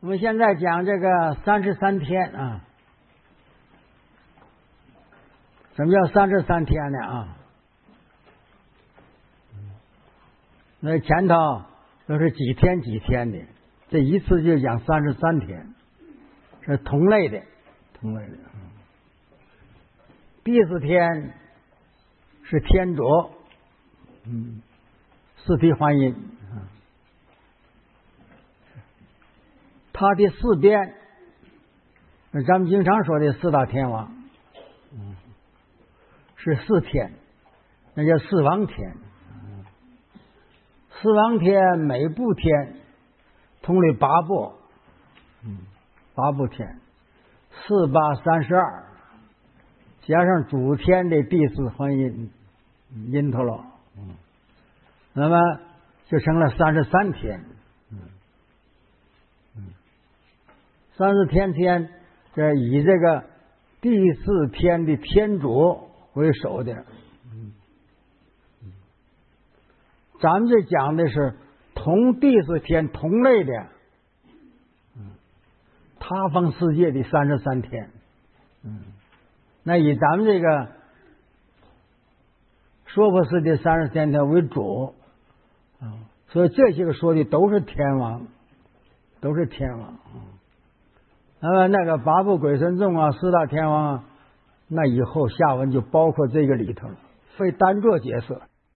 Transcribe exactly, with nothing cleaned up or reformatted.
我们现在讲这个三十三天啊，什么叫三十三天呢啊？那前头都是几天几天的，这一次就讲三十三天，是同类的，同类的。第四天是天卓，嗯，四体还阴。他的四边，咱们经常说的四大天王，嗯，是四天，那叫四王天。四王天每部天同类八部，嗯，八部天，四八三十二，加上主天的第四还阴阴头了，嗯，那么就成了三十三天。三十天天，这以这个第四天的天主为首的，嗯，咱们这讲的是同第四天同类的，嗯，他方世界的三十三天，嗯，那以咱们这个说佛世的三十三天为主，啊，所以这些个说的都是天王，都是天王，嗯。那么那个八部鬼神众啊，四大天王啊，那以后下文就包括这个里头了，非单做角色。